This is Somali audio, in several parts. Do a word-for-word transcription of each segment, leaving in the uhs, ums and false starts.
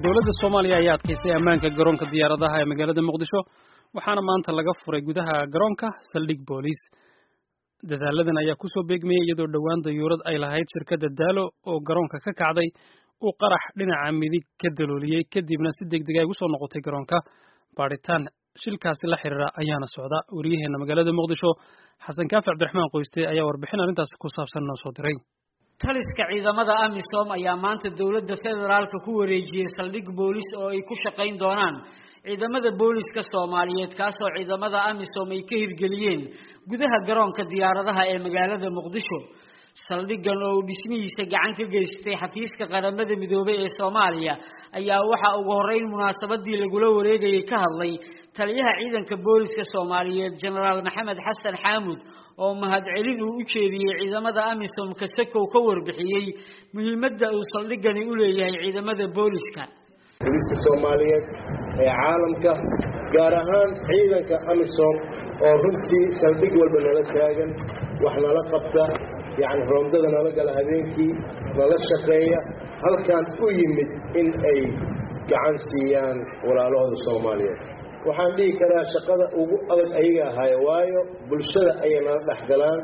dawladda Soomaaliya ayaa adkaysay ammaanka garoonka diyaaradaha ee magaalada Muqdisho waxaana maanta laga furay gudaha garoonka saldhig booliis. Dadaaladan ayaa ku soo beegmayay iyadoo dhawaan dayuurad ay lahayd shirkadda Daalo oo garoonka ka kacday uu qarax dhinaca midig ka dalooliyay kadibna si degdeg ah ugu soo noqotay garoonka. Baaritaan shilkaasi la xiriira ayaana socda. Wariyaheena magaalada Muqdisho Xasan Kaafi Cabdiraxmaan Qoyste ayaa warbixin arrintaas ku saabsan noo soo diray. taliska ciidamada amisom ayaa maanta dawladda federaalka ku wareejiyay saldhig booliis oo ay ku shaqayn doonaan ciidamada booliiska Soomaaliyeed kaas oo ciidamada amisom ay ka hirgeliyeen gudaha garoonka diyaaradaha ee magaalada Muqdisho. saldhigan oo dhismihiisa gacan ka geystay xafiiska qaramada midoobay ee Soomaaliya ayaa waxa ugu horeyn munaasabadii lagula wareegayay ka hadlay taliyaha ciidanka booliiska Soomaaliyeed General Maxamed Xasan Xamuud oo mahadcelin uu u jeediyay ciidamada amisom ka sakow ka warbixiyay muhiimadda uu saldhigani u leeyahay ciidamada booliiska booliiska Soomaaliyeed ee caalamka gaar ahaan ciidanka amisom oo runtii saldhig walba nala taagan wax nala qabta يعني رمضان نلا قال هذيكي نلا شقية هل كان يمد إن أي كعن سيان ولا له الصومالية وحندي كلا شقة وقلت أيها هاي وايو بالشدة أينا نحجلان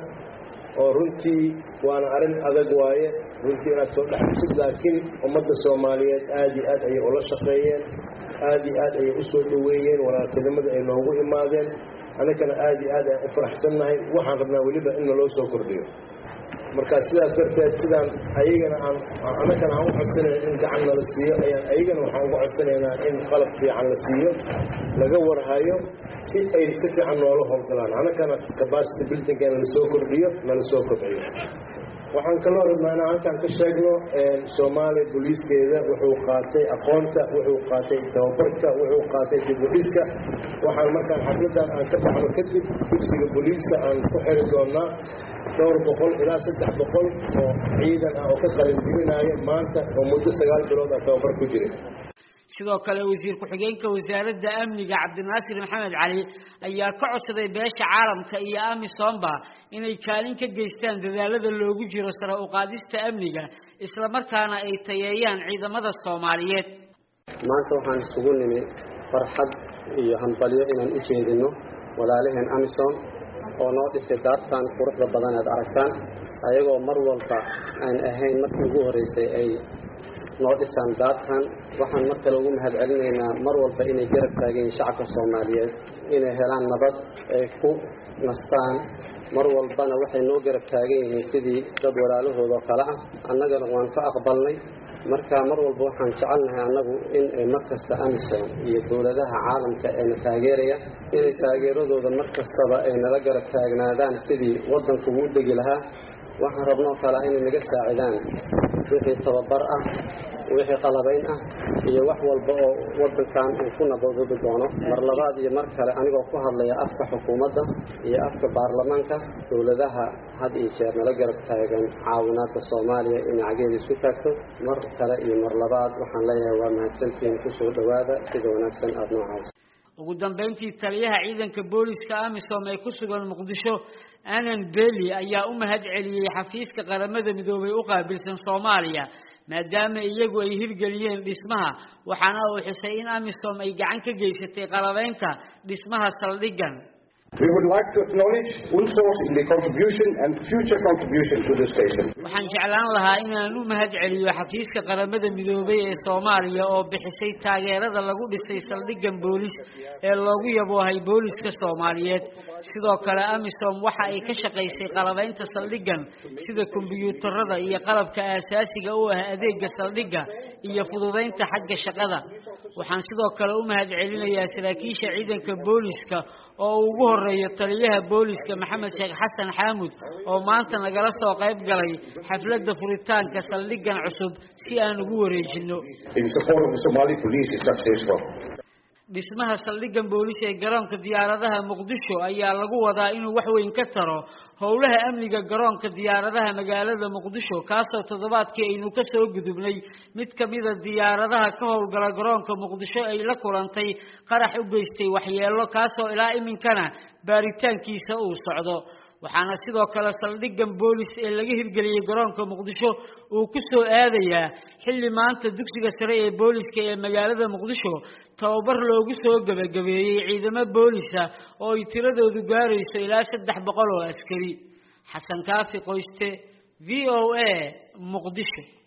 ورنتي وأنا أرن هذا جواية رنتي أنا تقول حسب لكن أمد الصومالية آدي آد أي ولا شقية آدي آد أي أسود دويين ولا كلمة أي نوعه ماذا أنا كان آدي آد أفرح سنة وحنا ولبا إنه لو سكر ديو marka sidaas darteed sidaan ayagana aan anaga aan u codsanay in gacan la siiyo ayaan ayagana waxaan ugu codsanaynaa in qalab fiican la siiyo laga warhayo si ay si fiican noola howlgalaan anagana capacity building la soo kordhiyo la soo kordhiyo waxaan kaloo rabnaa halkaan ka sheegno Soomaali booliiskeeda wuxuu qaatay aqoonta wuxuu qaatay tababarka wuxuu qaatay dibudhiska waxaan markaan xafladan aan ka baxno kadib dugsiga booliiska aan ku xiri doonaa دور بقول إلى ست بقول عيدا أو كسر الدنيا مانتا ومدة سجال برود أتوفر كجري. sidoo kale wasiirku xigeenka wasaaradda amniga Cabdinaasir Maxamed Cali ayaa ka codsaday beesha caalamka iyo amisoomba inay kaalin ka geystaan dadaalada loogu jiro sare u qaadista amniga isla markaana ay tayeeyaan ciidamada Soomaaliyeed. maanta waxaan isugu nimid farxad iyo hanbalyo inaan u jeedino walaalaheen amisom oo noo dhisay daartan quruxda badan ee aragtaan ayagoo mar walba aan ahayn markii ugu horeysay ay noo dhisaan daartan waxaan mar kale ugu mahadcelinaynaa mar walba inay garab taageen shacabka Soomaaliyeed inay helaan nabad ay ku nastaan mar walbana waxay noo garab taageen sidii dad walaalahooda kala ah annagana waan ka aqbalnay marka mar walba waxaan jecelnahay anagu in ay markasta amisom iyo dawladaha caalamka ee taageeraya inay taageeradooda markastaba ay nala garab taagnaadaan sidii wadanku u degi lahaa waxaan rabnaa kala inay naga saacidaan wixii tababar ah wixii qalabayn ah iyo wax walba oo wadankan uu ku nabadoobi doono mar labaad iyo mar kale anigoo ku hadlaya afka xukuumadda iyo afka baarlamaanka dawladaha had iyo jeer nala garab taagan caawinaadka Soomaaliya in cageed isku taagto mar kale iyo mar labaad waxaan leeyahay waa mahadsantiin ku soo dhawaada sida wanaagsan aad noo caawiso. ugu dambeyntii taliyaha ciidanka booliiska amisom ee ku sugan Muqdisho Anan Beli ayaa u mahadceliyay xafiiska qaramada midoobay u qaabilsan Soomaaliya maadaama iyagu ay hirgeliyeen dhismaha waxaana uu xusay in amisom ay gacan ka geysatay qalabeynta dhismaha saldhigan. We would like to acknowledge UNSOS in the contribution and future contribution to the station. waxaan jeclaan lahaa inaan u mahadceliyo xafiiska qaramada midoobay ee Soomaaliya oo bixisay taageerada lagu dhisay saldhigan booliis ee loogu yaboohay booliiska Soomaaliyeed sidoo kale amisom waxa ay ka shaqeysay qalabeynta saldhigan sida kombiyuutarada iyo qalabka aasaasiga u ah adeegga saldhiga iyo fududeynta xagga shaqada waxaan sidoo kale u mahadcelinayaa saraakiisha ciidanka booliiska oo ugu horeeyo taliyaha booliiska Maxamed Sheekh Xasan Xamuud oo maanta nagala soo qayb galay xafladda furitaanka saldhigan cusub si aan ugu wareejino. In support of the Somali police is successful. dhismaha saldhigan booliis ee garoonka diyaaradaha Muqdisho ayaa lagu wadaa inuu wax weyn ka taro howlaha amniga garoonka diyaaradaha magaalada Muqdisho kaasoo toddobaadkii aynu ka soo gudubnay mid kamid ah diyaaradaha ka howlgala garoonka Muqdisho ay la kulantay qarax u geystay waxyeello kaasoo ilaa iminkana baaritaankiisa uu socdo waxaana sidoo kale saldhiggan boolis ee laga hirgeliyay garoonka muqdisho uu ku soo aadayaa xilli maanta dugsiga sare ee booliska ee magaalada muqdisho tababar loogu soo gabagabeeyey ciidamo boolisa oo ay tiradoodu gaarayso ilaa saddex boqol oo askari. xasan kaafi qoyste v o a muqdisho.